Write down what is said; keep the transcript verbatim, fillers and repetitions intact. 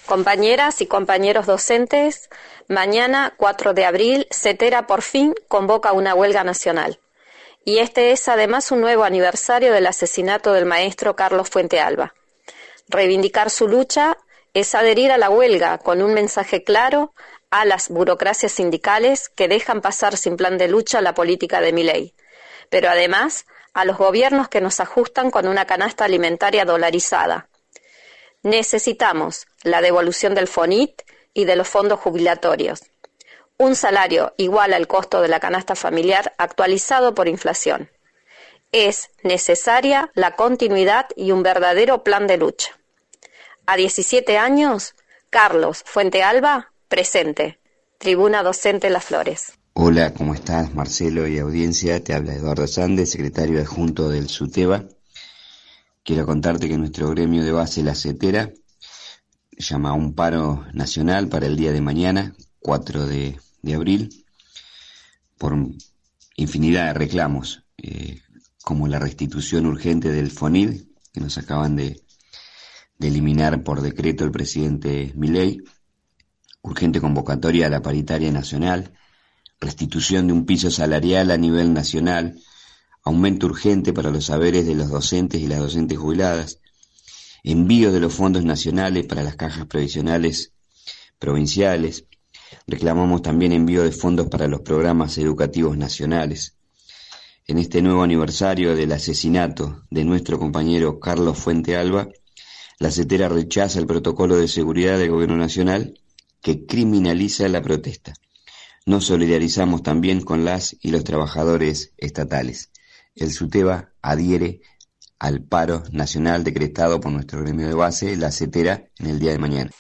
Compañeras y compañeros docentes, mañana cuatro de abril, CETERA por fin convoca una huelga nacional. Y este es además un nuevo aniversario del asesinato del maestro Carlos Fuentealba. Reivindicar su lucha es adherir a la huelga con un mensaje claro a las burocracias sindicales que dejan pasar sin plan de lucha la política de Milei, pero además a los gobiernos que nos ajustan con una canasta alimentaria dolarizada. Necesitamos la devolución del FONIT y de los fondos jubilatorios. Un salario igual al costo de la canasta familiar actualizado por inflación. Es necesaria la continuidad y un verdadero plan de lucha. A diecisiete años, Carlos Fuentealba, presente. Tribuna Docente Las Flores. Hola, ¿cómo estás, Marcelo y audiencia? Te habla Eduardo Sández, secretario adjunto del SUTEBA. Quiero contarte que nuestro gremio de base, la CETERA, llama a un paro nacional para el día de mañana, cuatro de abril, por infinidad de reclamos, eh, como la restitución urgente del FONID, que nos acaban de, de eliminar por decreto el presidente Milei, urgente convocatoria a la paritaria nacional, restitución de un piso salarial a nivel nacional, aumento urgente para los saberes de los docentes y las docentes jubiladas, envío de los fondos nacionales para las cajas previsionales provinciales. Reclamamos también envío de fondos para los programas educativos nacionales. En este nuevo aniversario del asesinato de nuestro compañero Carlos Fuentealba, la CETERA rechaza el protocolo de seguridad del Gobierno Nacional que criminaliza la protesta. Nos solidarizamos también con las y los trabajadores estatales. El SUTEBA adhiere al paro nacional decretado por nuestro gremio de base, la CETERA, en el día de mañana.